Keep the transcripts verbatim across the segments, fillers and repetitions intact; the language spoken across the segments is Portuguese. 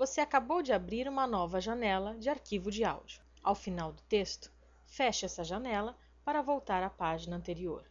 Você acabou de abrir uma nova janela de arquivo de áudio. Ao final do texto, feche essa janela para voltar à página anterior.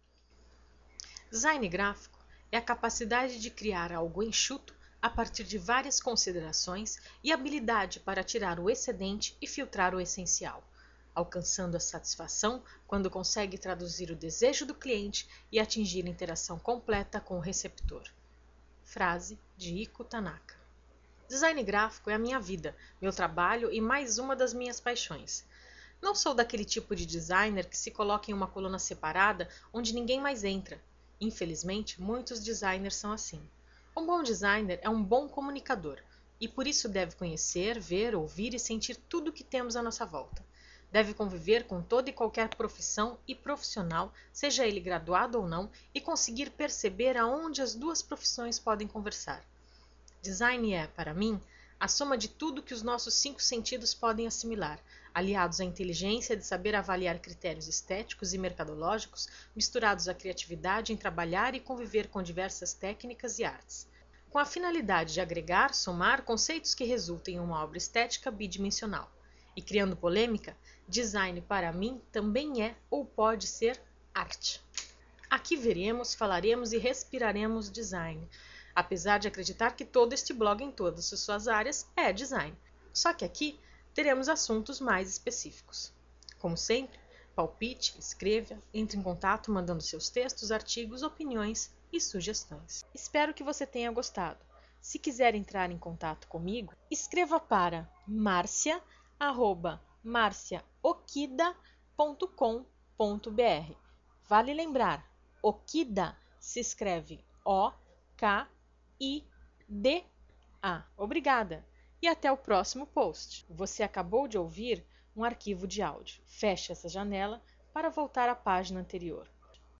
Design gráfico é a capacidade de criar algo enxuto a partir de várias considerações e habilidade para tirar o excedente e filtrar o essencial, alcançando a satisfação quando consegue traduzir o desejo do cliente e atingir interação completa com o receptor. Frase de Iko Tanaka. Design gráfico é a minha vida, meu trabalho e mais uma das minhas paixões. Não sou daquele tipo de designer que se coloca em uma coluna separada onde ninguém mais entra. Infelizmente, muitos designers são assim. Um bom designer é um bom comunicador e por isso deve conhecer, ver, ouvir e sentir tudo o que temos à nossa volta. Deve conviver com toda e qualquer profissão e profissional, seja ele graduado ou não, e conseguir perceber aonde as duas profissões podem conversar. Design é, para mim, a soma de tudo que os nossos cinco sentidos podem assimilar, aliados à inteligência de saber avaliar critérios estéticos e mercadológicos, misturados à criatividade em trabalhar e conviver com diversas técnicas e artes, com a finalidade de agregar, somar conceitos que resultem em uma obra estética bidimensional. E criando polêmica, design para mim também é ou pode ser arte. Aqui veremos, falaremos e respiraremos design, apesar de acreditar que todo este blog em todas as suas áreas é design. Só que aqui teremos assuntos mais específicos. Como sempre, palpite, escreva, entre em contato mandando seus textos, artigos, opiniões e sugestões. Espero que você tenha gostado. Se quiser entrar em contato comigo, escreva para marcia arroba marcia okida ponto com ponto br. Vale lembrar, Okida se escreve O K I D A. Obrigada e até o próximo post. Você acabou de ouvir um arquivo de áudio. Feche essa janela para voltar à página anterior.